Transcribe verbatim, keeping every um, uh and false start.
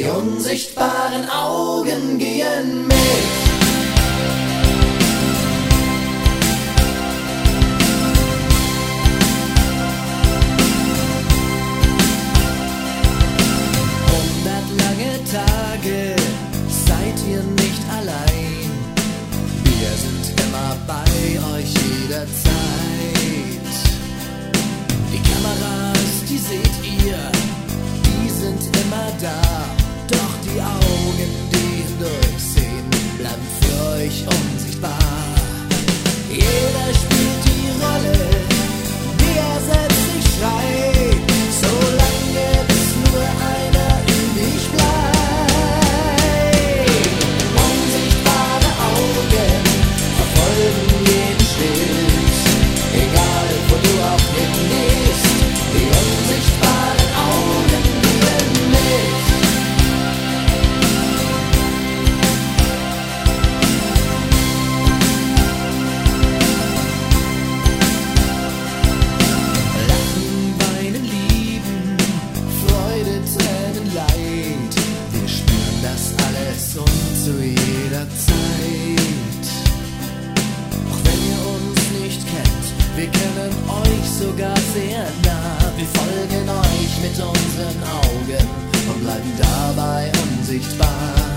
Die unsichtbaren Augen gehen mit. Tage seid ihr nicht allein. Wir sind immer bei euch jederzeit. Die Kameras, die seht ihr, die sind immer da. Doch die Augen, die hindurchsehen, bleiben für euch unsichtbar. Jeder spielt die Rolle, die er selbst nicht schreit, solange bis nur einer übrig bleibt. Und zu jeder Zeit. Auch wenn ihr uns nicht kennt, wir kennen euch sogar sehr nah. Wir folgen euch mit unseren Augen und bleiben dabei unsichtbar.